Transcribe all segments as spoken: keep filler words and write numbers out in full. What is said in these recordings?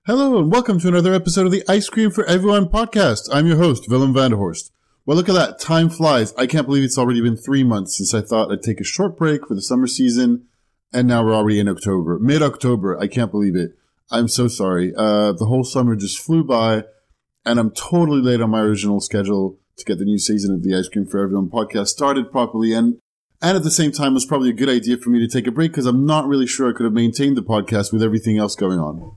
Hello and welcome to another episode of the Ice Cream for Everyone podcast. I'm your host, Willem Vanderhorst. Well, look at that. Time flies. I can't believe it's already been three months since I thought I'd take a short break for the summer season, and now we're already in October. Mid-October. I can't believe it. I'm so sorry. Uh, the whole summer just flew by, and I'm totally late on my original schedule to get the new season of the Ice Cream for Everyone podcast started properly, and and at the same time, it was probably a good idea for me to take a break because I'm not really sure I could have maintained the podcast with everything else going on.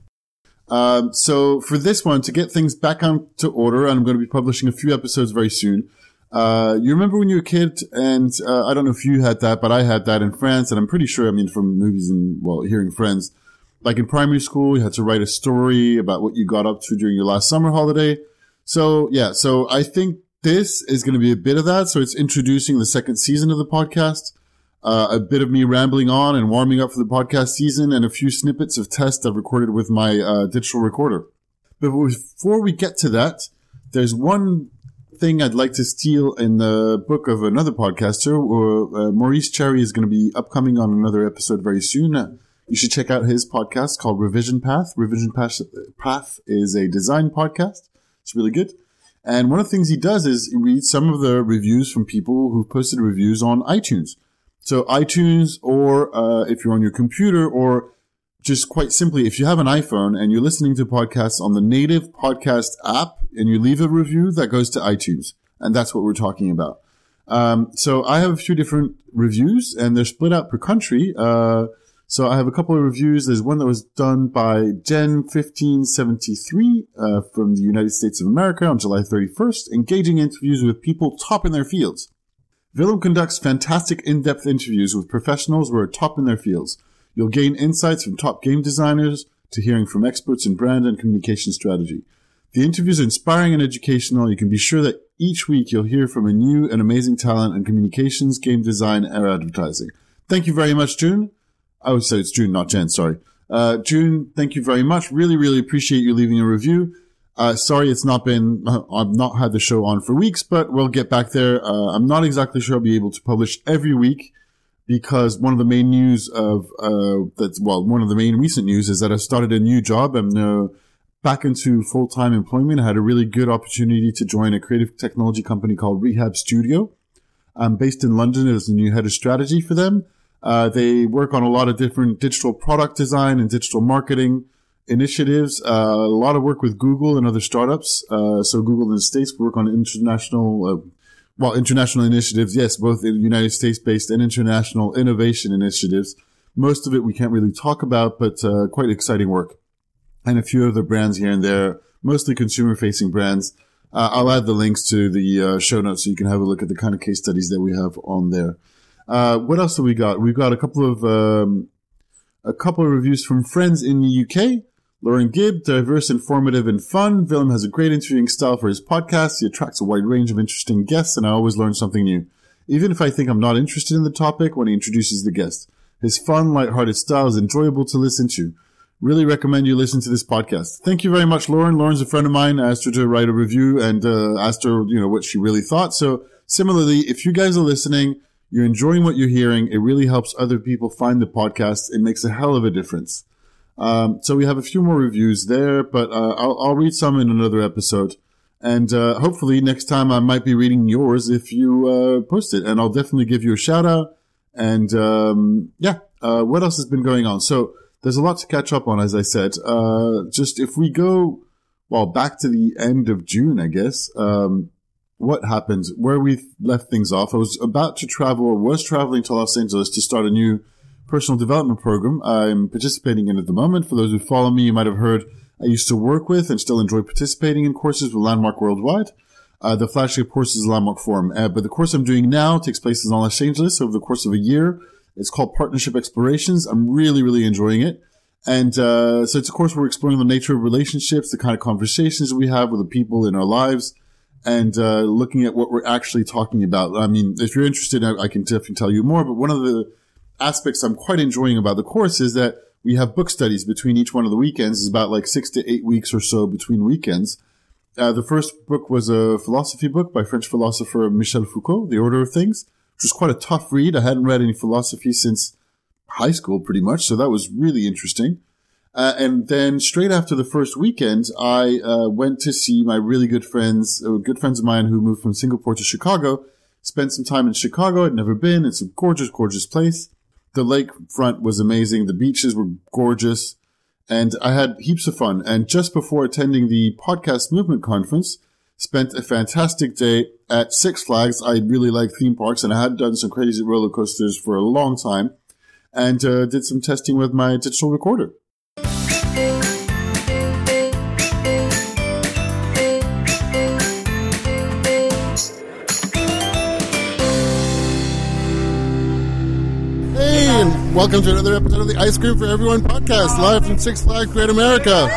Um, so for this one, to get things back onto order, I'm going to be publishing a few episodes very soon. Uh, you remember when you were a kid, and uh, I don't know if you had that, but I had that in France, and I'm pretty sure, I mean, from movies and, well, hearing friends, like in primary school, you had to write a story about what you got up to during your last summer holiday. So, yeah, so I think this is going to be a bit of that. So it's introducing the second season of the podcast. Uh, a bit of me rambling on and warming up for the podcast season, and a few snippets of tests I've recorded with my uh, digital recorder. But before we get to that, there's one thing I'd like to steal in the book of another podcaster. Uh, Maurice Cherry is going to be upcoming on another episode very soon. Uh, you should check out his podcast called Revision Path. Revision Path, Path is a design podcast. It's really good. And one of the things he does is he reads some of the reviews from people who've posted reviews on iTunes. So iTunes, or uh, if you're on your computer, or just quite simply, if you have an iPhone and you're listening to podcasts on the native podcast app and you leave a review, that goes to iTunes. And that's what we're talking about. Um, so I have a few different reviews, and they're split out per country. Uh, so I have a couple of reviews. There's one that was done by Jen fifteen seventy-three uh, from the United States of America on July thirty-first, engaging interviews with people top in their fields. Willem conducts fantastic in-depth interviews with professionals who are top in their fields. You'll gain insights from top game designers to hearing from experts in brand and communication strategy. The interviews are inspiring and educational. You can be sure that each week you'll hear from a new and amazing talent in communications, game design, and advertising. Thank you very much, June. I would say it's June, not Jen, sorry. Uh, June, thank you very much. Really, really appreciate you leaving a review. Uh, sorry, it's not been, uh, I've not had the show on for weeks, but we'll get back there. Uh, I'm not exactly sure I'll be able to publish every week because one of the main news of, uh, that's, well, one of the main recent news is that I've started a new job. I'm uh, back into full-time employment. I had a really good opportunity to join a creative technology company called Rehab Studio. I'm based in London as the new head of strategy for them. Uh, they work on a lot of different digital product design and digital marketing initiatives, uh, a lot of work with Google and other startups. Uh, so Google in the States work on international, uh, well, international initiatives. Yes, both in United States based and international innovation initiatives. Most of it we can't really talk about, but, uh, quite exciting work. And a few other brands here and there, mostly consumer facing brands. Uh, I'll add the links to the, uh, show notes so you can have a look at the kind of case studies that we have on there. Uh, what else have we got? We've got a couple of, um, a couple of reviews from friends in the U K. Lauren Gibb, diverse, informative, and fun. Willem has a great interviewing style for his podcast. He attracts a wide range of interesting guests, and I always learn something new. Even if I think I'm not interested in the topic when he introduces the guest. His fun, lighthearted style is enjoyable to listen to. Really recommend you listen to this podcast. Thank you very much, Lauren. Lauren's a friend of mine. I asked her to write a review and uh, asked her, you know, what she really thought. So similarly, if you guys are listening, you're enjoying what you're hearing, it really helps other people find the podcast. It makes a hell of a difference. Um, so we have a few more reviews there, but, uh, I'll, I'll read some in another episode. And, uh, hopefully next time I might be reading yours if you, uh, post it. And I'll definitely give you a shout out. And, um, yeah, uh, what else has been going on? So there's a lot to catch up on, as I said. Uh, just if we go, well, back to the end of June, I guess, um, what happened? Where we left things off, I was about to travel, or was traveling to Los Angeles to start a new personal development program I'm participating in at the moment. For those who follow me, you might have heard I used to work with and still enjoy participating in courses with Landmark Worldwide. Uh, the flagship course is Landmark Forum. Uh, but the course I'm doing now takes place in Los Angeles over the course of a year. It's called Partnership Explorations. I'm really, really enjoying it. And uh, so it's a course where we're exploring the nature of relationships, the kind of conversations we have with the people in our lives, and uh, looking at what we're actually talking about. I mean, if you're interested, I, I can definitely tell you more. But one of the aspects I'm quite enjoying about the course is that we have book studies between each one of the weekends. It's about like six to eight weeks or so between weekends. Uh, the first book was a philosophy book by French philosopher Michel Foucault, The Order of Things, which was quite a tough read. I hadn't read any philosophy since high school pretty much, so that was really interesting. Uh, and then straight after the first weekend, I uh, went to see my really good friends, uh, good friends of mine who moved from Singapore to Chicago. Spent some time in Chicago. I'd never been. It's a gorgeous, gorgeous place. The lakefront was amazing. The beaches were gorgeous. And I had heaps of fun. And just before attending the Podcast Movement Conference, spent a fantastic day at Six Flags. I really like theme parks, and I had done some crazy roller coasters for a long time. And uh, did some testing with my digital recorder. Welcome to another episode of the Ice Cream for Everyone podcast, live from Six Flags Great America.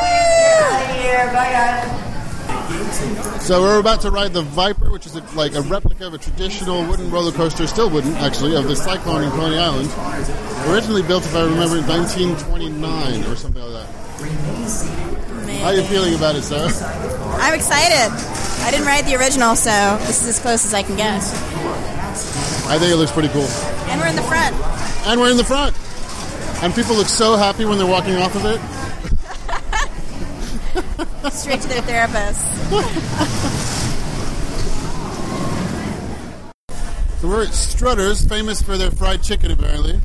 So we're about to ride the Viper, which is a, like a replica of a traditional wooden roller coaster, still wooden actually, of the Cyclone in Coney Island. Originally built, if I remember, in nineteen twenty-nine or something like that. Amazing. How are you feeling about it, Sarah? I'm excited. I didn't ride the original, so this is as close as I can get. I think it looks pretty cool. And we're in the front. And we're in the front. And people look so happy when they're walking off of it. Straight to their therapist. So we're at Strutter's, famous for their fried chicken, apparently.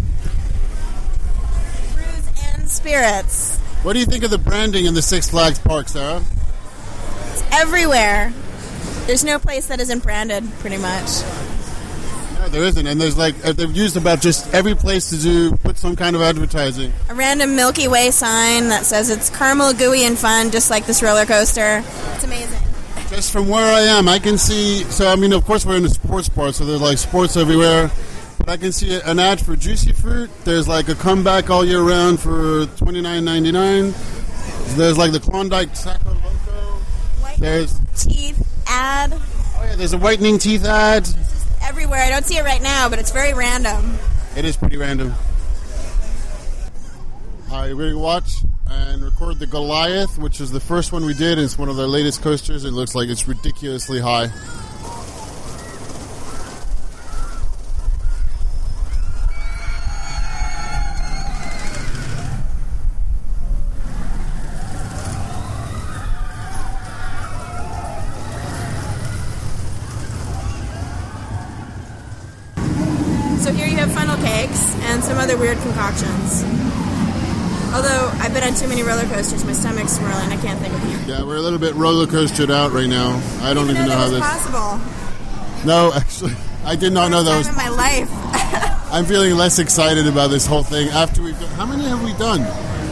Brews and spirits. What do you think of the branding in the Six Flags park, Sarah? It's everywhere. There's no place that isn't branded, pretty much. No, there isn't. And there's like, they've used about just every place to do, put some kind of advertising. A random Milky Way sign that says it's caramel, gooey, and fun, just like this roller coaster. It's amazing. Just from where I am, I can see, so I mean, of course we're in the sports part, so there's like sports everywhere. But I can see an ad for Juicy Fruit. There's like a comeback all year round for twenty-nine ninety-nine. There's like the Klondike Saco Loco. Whitening There's teeth ad. Oh yeah, there's a whitening teeth ad. Everywhere. I don't see it right now, but it's very random. It is pretty random. Alright, we're going to watch and record the Goliath, which is the first one we did. It's one of their latest coasters. It looks like it's ridiculously high. So here you have funnel cakes and some other weird concoctions. Although I've been on too many roller coasters, my stomach's swirling. I can't think of them. Yeah, we're a little bit roller coastered out right now. I don't even know, know how this this. Possible. No, actually, I did not know that was. In my life. I'm feeling less excited about this whole thing after we've done. How many have we done?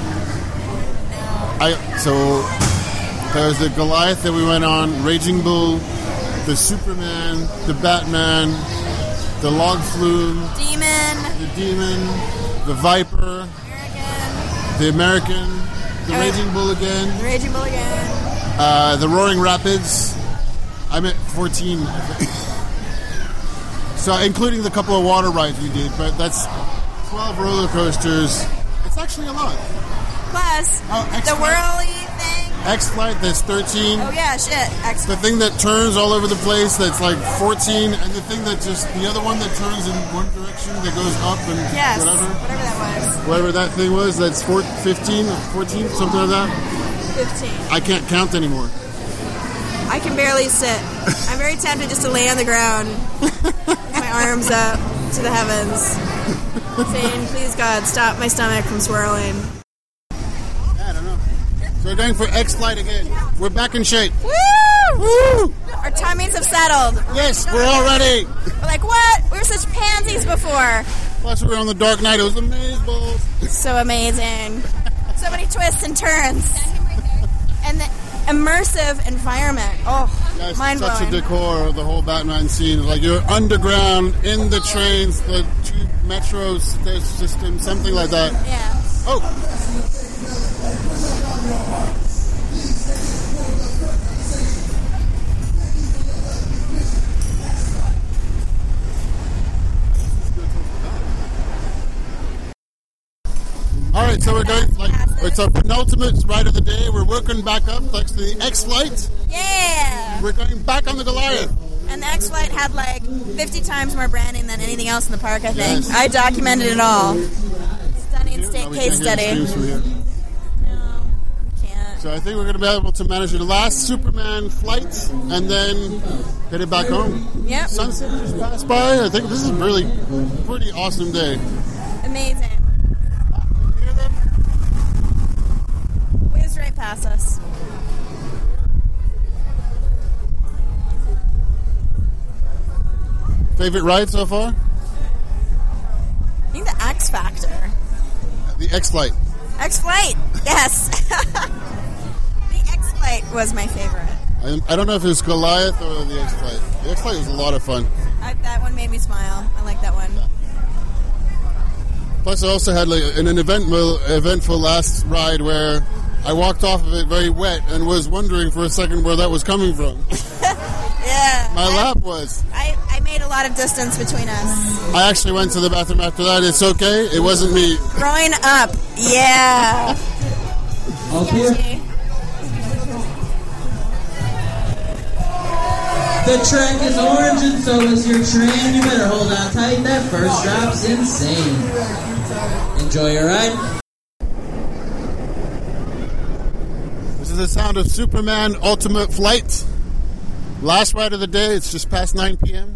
I so there's the Goliath that we went on, Raging Bull, the Superman, the Batman, the Log Flume, Demon, the Demon, the Viper, American, the American, the oh, Raging Bull again, the Raging Bull again, uh, the Roaring Rapids. I'm at fourteen, I think. So including the couple of water rides we did, but that's twelve roller coasters. It's actually a lot. Plus oh, the whirly thing. X-Flight, that's thirteen. Oh yeah, shit. X-Flight. The thing that turns all over the place, that's like fourteen, and the thing that just, the other one that turns in one direction, that goes up and yes, whatever. whatever that was. Whatever that thing was, that's four, fifteen, fourteen, something like that. fifteen. I can't count anymore. I can barely sit. I'm very tempted just to lay on the ground with my arms up to the heavens, saying, please God, stop my stomach from swirling. I don't know. So we're going for X-Flight again. We're back in shape. Woo! Woo! Our tummies have settled. Yes, we're all ready. We're like, what? We were such pansies before. Plus we were on the Dark Knight. It was amazeballs. So amazing. So many twists and turns. And the immersive environment. Oh, Yes, mind-blowing. such a decor of the whole Batman scene. Like you're underground in the trains, the tube metro system, something like that. Yeah. Oh. All right, so we're going, like, it's our penultimate ride of the day. We're working back up thanks to the X-Flight. Yeah. We're going back on the Goliath. And the X-Flight had like fifty times more branding than anything else in the park, I think. Yes. I documented it all. Stunning state Oh, we case can't hear the study. streams from here. No. So I think we're going to be able to manage the last Superman flight and then head it back home. Yep. Sunset just passed by. I think this is a really pretty awesome day. Amazing. You hear them? Whizzed right past us. Favorite ride so far? I think the X Factor. The X-Flight. X-Flight, yes. The X-Flight was my favorite. I, I don't know if it was Goliath or the X-Flight. The X-Flight was a lot of fun. I, that one made me smile. I like that one. Plus, I also had like an eventful, eventful last ride where I walked off of it very wet and was wondering for a second where that was coming from. Yeah. My I, lap was. I, I made a lot of distance between us. I actually went to the bathroom after that. It's okay. It wasn't me. Growing up. Yeah. Okay. The track is orange and so is your train. You better hold on tight. That first drop's insane. Enjoy your ride. This is the sound of Superman Ultimate Flight. Last ride of the day. It's just past nine p.m.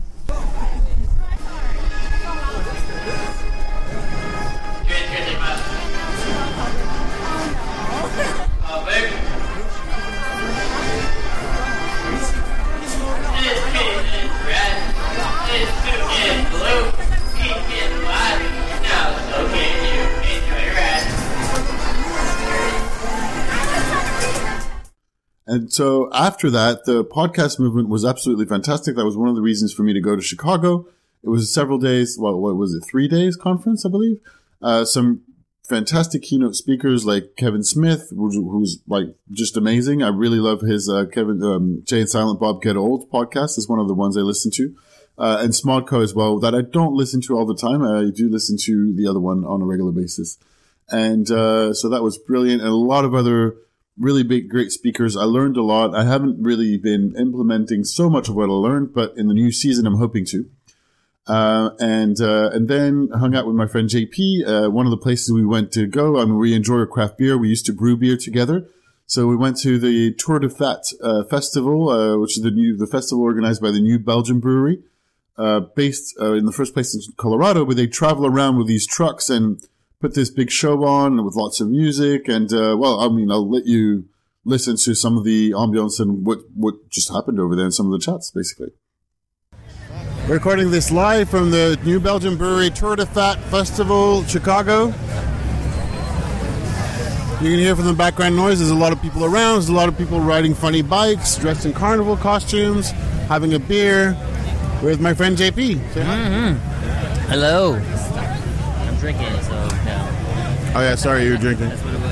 And so after that, the podcast movement was absolutely fantastic. That was one of the reasons for me to go to Chicago. It was several days, well, what was it, three days conference, I believe. Uh, some fantastic keynote speakers like Kevin Smith, who's, who's like just amazing. I really love his uh, Kevin um, Jay and Silent Bob Get Old podcast. Is one of the ones I listen to. Uh, and Smodco as well, that I don't listen to all the time. I do listen to the other one on a regular basis. And uh, so that was brilliant. And a lot of other really big, great speakers. I learned a lot. I haven't really been implementing so much of what I learned, but in the new season, I'm hoping to. Uh, and, uh, and then hung out with my friend J P. Uh, one of the places we went to go, I mean, we enjoy our craft beer. We used to brew beer together. So we went to the Tour de Fat, uh, festival, uh, which is the new, the festival organized by the New Belgium Brewery, uh, based, uh, in the first place in Colorado, where they travel around with these trucks and put this big show on with lots of music. And, uh, well, I mean, I'll let you listen to some of the ambiance and what, what just happened over there and some of the chats, basically. We're recording this live from the New Belgium Brewery Tour de Fat Festival, Chicago. You can hear from the background noise, there's a lot of people around. There's a lot of people riding funny bikes, dressed in carnival costumes, having a beer with my friend J P. Say hi. Mm-hmm. Hello. I'm drinking, so no. Oh yeah, sorry, you were drinking. That's what it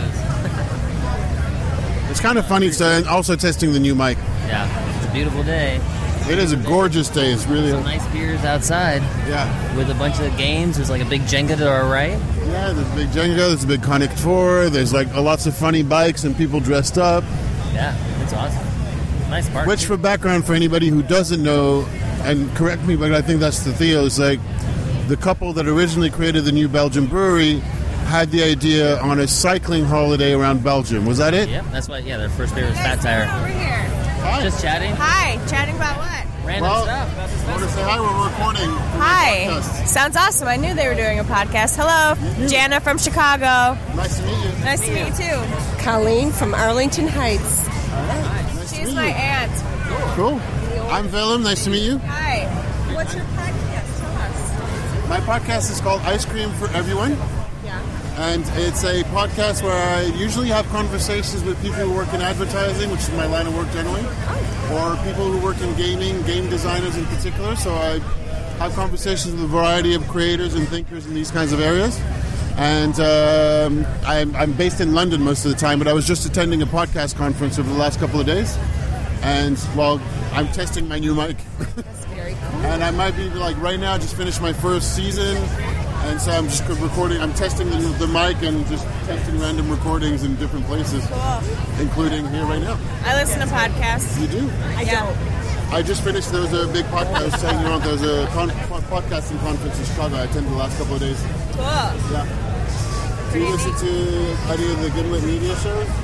was. It's kind of funny, so, and also testing the new mic. Yeah, it's a beautiful day. It is a gorgeous day. It's really Some nice beers outside. Yeah. With a bunch of games. There's like a big Jenga to our right. Yeah, there's a big Jenga, there's a big Connect Four, there's like lots of funny bikes and people dressed up. Yeah, it's awesome. Nice park. Which, for background, for anybody who doesn't know, and correct me, but I think that's the Theo, is like the couple that originally created the New Belgium Brewery had the idea on a cycling holiday around Belgium. Was that it? Yep, that's why, yeah, their first beer was Fat Tire. Over here. Hi. Just chatting. Hi. Chatting about what? Random Well, stuff. About this I want to festival. say hi, we're recording. Hi. Podcast. Sounds awesome. I knew they were doing a podcast. Hello. Jana from Chicago. Nice to meet you. Nice to meet you too. Colleen from Arlington Heights. Nice to She's meet my you. aunt. Cool. I'm Willem. Nice to meet you. Hi. What's your podcast? Tell us. My podcast is called Ice Cream for Everyone. Yeah. And it's a podcast where I usually have conversations with people who work in advertising, which is my line of work generally, or people who work in gaming, game designers in particular. So I have conversations with a variety of creators and thinkers in these kinds of areas. And um, I'm, I'm based in London most of the time, but I was just attending a podcast conference over the last couple of days. And, well, I'm testing my new mic. That's very cool. And I might be, like, right now, just finished my first season. And so I'm just recording, I'm testing the, the mic and just testing random recordings in different places, Cool. including here right now. I listen to podcasts. You do? I yeah. I just finished, there was a big podcast, I was saying, you know, there was a con- podcasting conference in Chicago I attended the last couple of days. Cool. Yeah. Do you listen to any of the Gimlet media shows?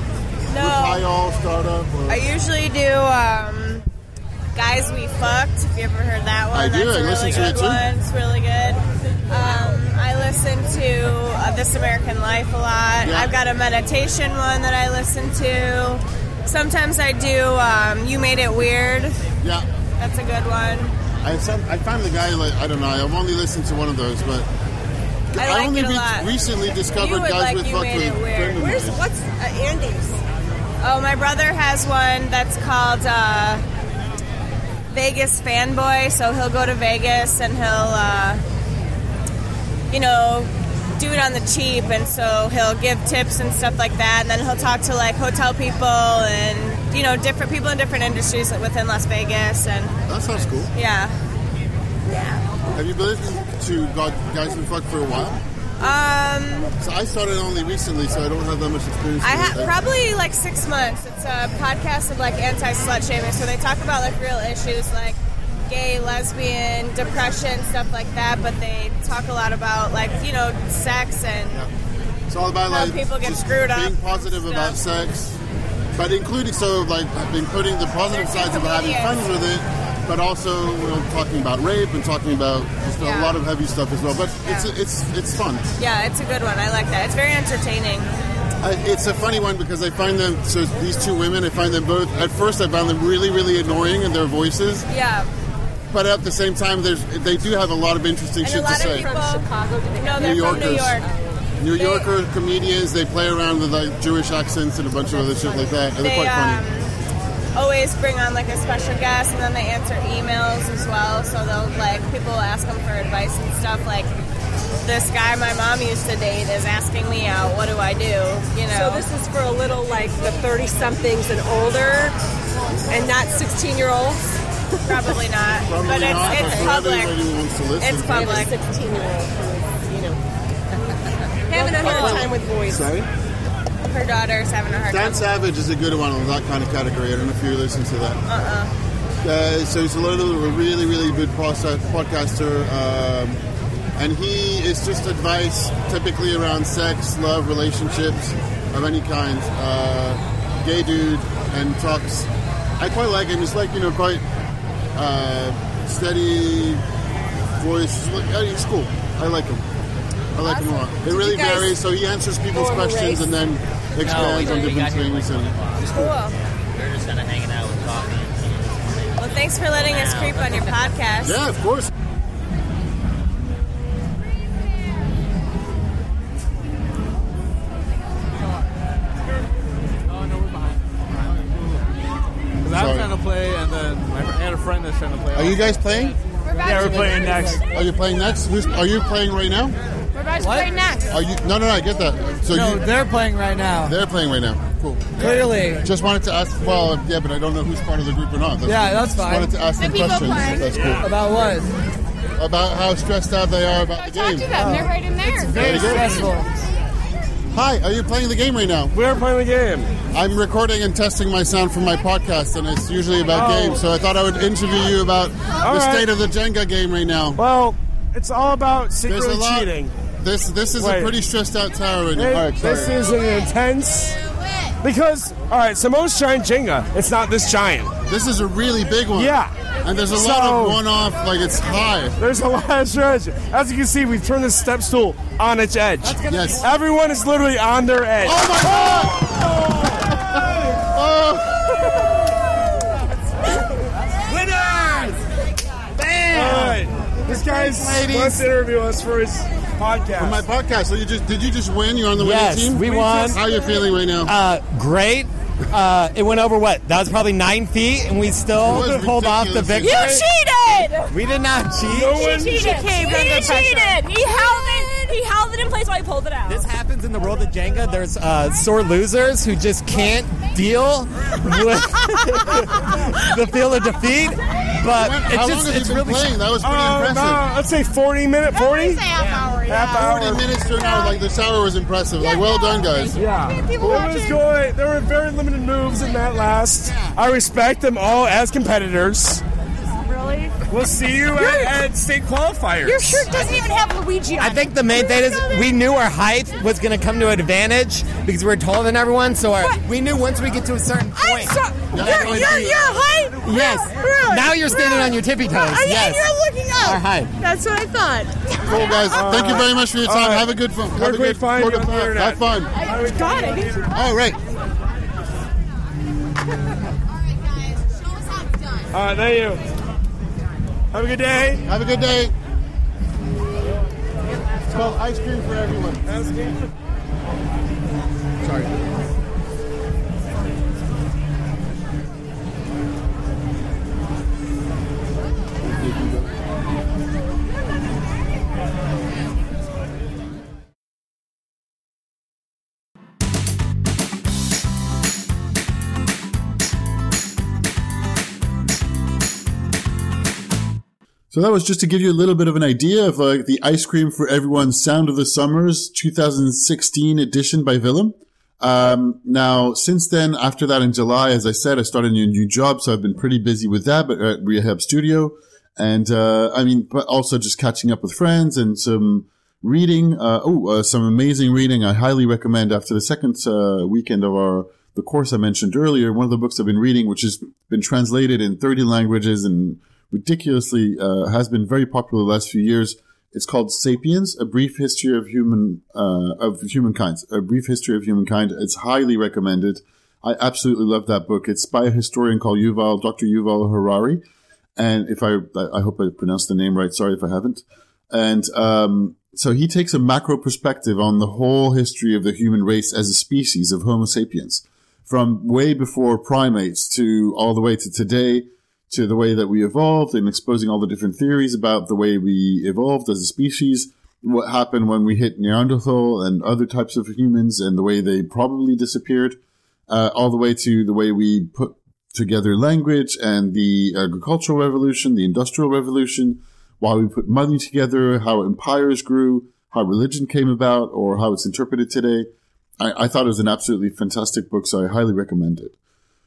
No. Kyle startup? Or? I usually do um, Guys We Fucked. Have you ever heard that one? I do. That's I a listen really to good it too. one. It's really good. Um, I listen to uh, This American Life a lot. Yeah. I've got a meditation one that I listen to. Sometimes I do um, You Made It Weird. Yeah. That's a good one. I some, I find the guy like I don't know. I've only listened to one of those, but I like only it a re- lot. recently discovered You would Guys like with You Fuck Made with It a Weird. friend of Where's mine. what's uh, Andy's? Oh, my brother has one that's called uh, Vegas Fanboy. So he'll go to Vegas and he'll, uh, you know, do it on the cheap. And so he'll give tips and stuff like that. And then he'll talk to like hotel people and, you know, different people in different industries within Las Vegas. And That sounds cool. yeah. Yeah. Have you been listening to God, Guys with Fuck for a while? Um, So I started only recently, so I don't have that much experience. I with have it. probably like six months. It's a podcast of like anti-slut shaming, so they talk about like real issues like gay, lesbian, depression, stuff like that. But they talk a lot about like you know sex and It's all about how like people get just screwed up being positive and about stuff. sex, but including so like including the positive They're sides of having comedians. fun with it, but also you know, talking about rape and talking about just Yeah. a lot of heavy stuff as well. But it's Yeah. it's it's fun. Yeah, it's a good one. I like that. It's very entertaining. I, it's a funny one because I find them. So these two women, I find them both. At first, I found them really really annoying in their voices, Yeah, but at the same time, there's they do have a lot of interesting and shit a lot to of say. people. From Chicago? Did they No, come? they're New from New Yorkers. York. New They- Yorker comedians, they play around with like Jewish accents and a bunch of other shit like that. And they're They quite funny. um, always bring on like a special guest, and then they answer emails as well. So they'll like people will ask them for advice and stuff. Like this guy my mom used to date is asking me out. What do I do? You know. So this is for a little like the thirty-somethings and older, and not sixteen-year-olds. Probably not, Probably but it's not, it's but for public. everybody who wants to listen. It's public. sixteen-year-old who is, you know, having a hard time with boys. Sorry? Her daughter's having a hard Dan time. Savage is a good one on that kind of category. I don't know if you listen to that. Uh-uh. Uh, so he's a little, a really, really good process, podcaster. Um, and he is just advice typically around sex, love, relationships of any kind. Uh, gay dude and talks. I quite like him. He's like, you know, quite uh, steady voice. He's cool. I like him. I like him a lot. It really you guys varies. So he answers people's go on a questions race? and then expands No, on we- we different got here things. like And Cool. We're just kind of hanging out with coffee. Well, thanks for letting us creep on your podcast. yeah, of course. Because I'm Sorry. trying to play, and then my, I had a friend that's trying to play. Are you guys playing? Yeah, we're playing next. Are you playing next? Who's, are you playing right now? We're about to What? play next. Are you? No, no, no. I get that. So No, you, they're playing right now. they're playing right now. Cool. Clearly. Just wanted to ask. Well, yeah, but I don't know who's part of the group or not. Yeah, cool. that's fine. Wanted to ask them people questions. playing. That's cool. About what? About how stressed out they are about the Talk game. to them. They're right in there. Very Very good. stressful. Hi, are you playing the game right now? We're playing the game. I'm recording and testing my sound for my podcast, and it's usually about Oh. games. So I thought I would interview you about All the right. state of the Jenga game right now. Well, it's all about There's secretly a lot. cheating. This this is Wait. a pretty stressed out tower right now. It- All right, sorry. this is an intense. Because, all right, so most giant Jenga, it's not this giant. This is a really big one. Yeah. And there's a So- lot of one-off, like it's high. There's a lot of strategy. As you can see, we've turned this step stool on its edge. Yes. Everyone is literally on their edge. Oh my god! Oh! All right. This guy's Ladies. wants to interview us for his podcast. My podcast. So you just did you just win? You're on the Yes, winning team. we won. How are you feeling right now? Uh, great. Uh, it went over what? That was probably nine feet, and we still It was pulled off the ridiculous. victory. You cheated! We did not cheat. No one- She cheated. caved he under pressure. cheated. He held it. He held it in place while he pulled it out. This happens in the world of Jenga. There's uh, sore losers who just can't deal with the feel of defeat. But When- it's how just long have it's you been really playing? That was pretty Uh, impressive. about, let's say forty minutes. forty? half hour. Half Forty hour. minutes to an hour. Like this hour was impressive. Like well done, guys. Yeah. It people was watching. good. There were very limited moves in that last. I respect them all as competitors. Really? We'll see you at, at state qualifiers. Your shirt doesn't even have Luigi on I think the main thing is we knew our height was going to come to advantage because we were taller than everyone. So our, we knew once we get to a certain point. I'm sorry. You're, you're, you're height? Yes. Really? Now you're standing Really? on your tippy toes. I, Yes. And you're looking up. Our height. That's what I thought. Cool, guys. Thank you very much for your time. right. Have a good fun. Have Where a can we good find you quarter on the back. internet? Have fun. I, God, I think you All right. All right, thank you. Have a good day. Have a good day. It's called Ice Cream for Everyone. Sorry. So that was just to give you a little bit of an idea of like the Ice Cream for Everyone Sound of the Summers two thousand sixteen edition by Willem. Um, now, since then, after that in July, as I said, I started a new job, so I've been pretty busy with that, but at Rehab Studio. And, uh, I mean, but also just catching up with friends and some reading. Uh, oh, uh, some amazing reading I highly recommend after the second, uh, weekend of our, the course I mentioned earlier. One of the books I've been reading, which has been translated in thirty languages and ridiculously, uh, has been very popular the last few years. It's called Sapiens, A Brief History of Human, uh, of Humankind. A Brief History of Humankind. It's highly recommended. I absolutely love that book. It's by a historian called Yuval, Doctor Yuval Harari. And if I, I hope I pronounced the name right. Sorry if I haven't. And, um, so he takes a macro perspective on the whole history of the human race as a species of Homo sapiens, from way before primates to all the way to today, to the way that we evolved, and exposing all the different theories about the way we evolved as a species, what happened when we hit Neanderthal and other types of humans and the way they probably disappeared, uh, all the way to the way we put together language and the agricultural revolution, the industrial revolution, why we put money together, how empires grew, how religion came about, or how it's interpreted today. I, I thought it was an absolutely fantastic book, so I highly recommend it.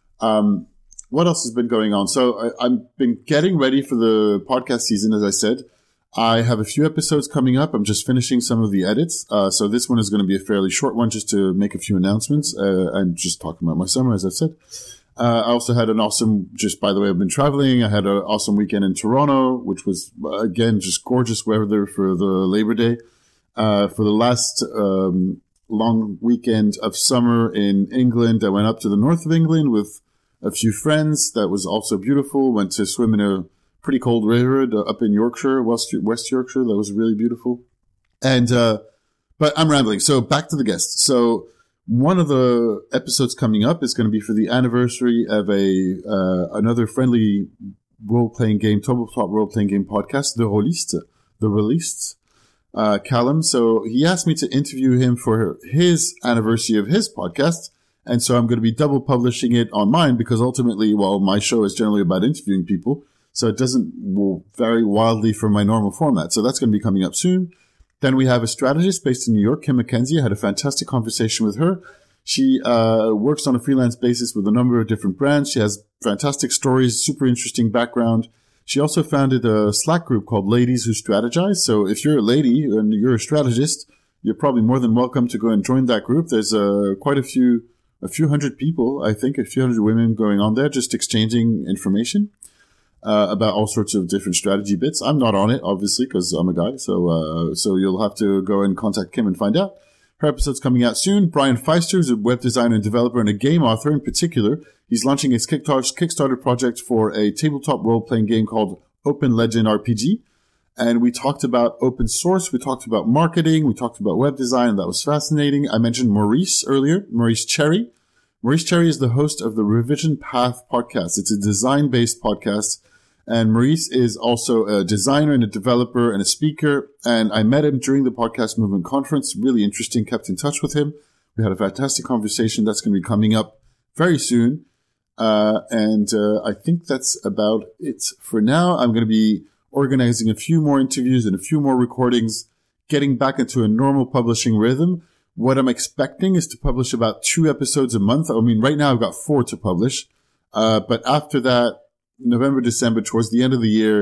Um, What else has been going on? So I, I've been getting ready for the podcast season, as I said. I have a few episodes coming up. I'm just finishing some of the edits. Uh, so this one is going to be a fairly short one just to make a few announcements uh, and just talking about my summer, as I've said. Uh, I also had an awesome, just by the way, I've been traveling. I had an awesome weekend in Toronto, which was, again, just gorgeous weather for the Labor Day. Uh, for the last um, long weekend of summer in England, I went up to the north of England with a few friends. That was also beautiful. Went to swim in a pretty cold river up in Yorkshire, West, West Yorkshire. That was really beautiful. And, uh, but I'm rambling. So back to the guests. So one of the episodes coming up is going to be for the anniversary of a, uh, another friendly role-playing game, tabletop role-playing game podcast, The Roliste, The Roliste, uh, Callum. So he asked me to interview him for his anniversary of his podcast. And so I'm going to be double publishing it on mine because ultimately, well, my show is generally about interviewing people. So it doesn't vary wildly from my normal format. So that's going to be coming up soon. Then we have a strategist based in New York, Kim McKenzie. I had a fantastic conversation with her. She uh works on a freelance basis with a number of different brands. She has fantastic stories, super interesting background. She also founded a Slack group called Ladies Who Strategize. So if you're a lady and you're a strategist, you're probably more than welcome to go and join that group. There's uh, quite a few A few hundred people, I think, a few hundred women going on there, just exchanging information uh, about all sorts of different strategy bits. I'm not on it, obviously, because I'm a guy. So, uh, so you'll have to go and contact Kim and find out. Her episode's coming out soon. Brian Feister is a web designer and developer and a game author in particular. He's launching his Kickstarter project for a tabletop role-playing game called Open Legend R P G. And we talked about open source. We talked about marketing. We talked about web design. And that was fascinating. I mentioned Maurice earlier, Maurice Cherry. Maurice Cherry is the host of the Revision Path podcast. It's a design-based podcast. And Maurice is also a designer and a developer and a speaker. And I met him during the Podcast Movement Conference. Really interesting. Kept in touch with him. We had a fantastic conversation. That's going to be coming up very soon. Uh, and uh, I think that's about it for now. I'm going to be organizing a few more interviews and a few more recordings, getting back into a normal publishing rhythm. What I'm expecting is to publish about two episodes a month. I mean, right now I've got four to publish. Uh, but after that, November, December, towards the end of the year,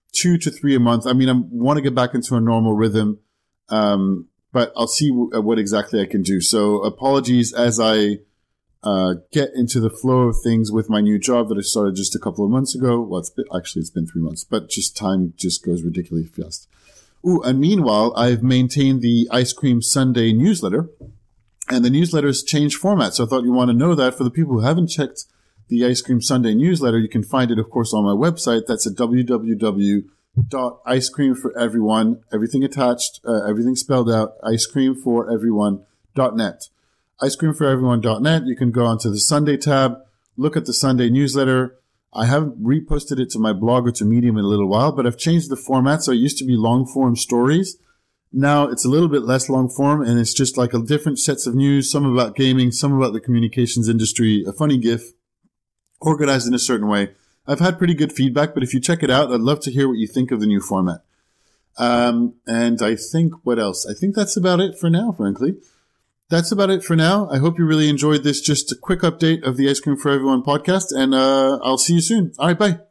two to three a month. I mean, I want to get back into a normal rhythm, um, but I'll see w- what exactly I can do. So apologies as I uh, get into the flow of things with my new job that I started just a couple of months ago. Well, it's been, actually, it's been three months, but just time just goes ridiculously fast. Ooh, and meanwhile, I've maintained the Ice Cream Sunday newsletter, and the newsletter's changed format. So I thought you want to know that. For the people who haven't checked the Ice Cream Sunday newsletter, you can find it, of course, on my website. That's at w w w dot ice cream for everyone, everything attached, uh, everything spelled out, ice cream for everyone dot net. ice cream for everyone dot net. You can go onto the Sunday tab, look at the Sunday newsletter. I haven't reposted it to my blog or to Medium in a little while, but I've changed the format. So it used to be long form stories. Now it's a little bit less long form, and it's just like a different sets of news, some about gaming, some about the communications industry, a funny GIF, organized in a certain way. I've had pretty good feedback, but if you check it out, I'd love to hear what you think of the new format. Um, and I think what else? I think that's about it for now, frankly. That's about it for now. I hope you really enjoyed this. Just a quick update of the Ice Cream for Everyone podcast, and uh, I'll see you soon. All right, bye.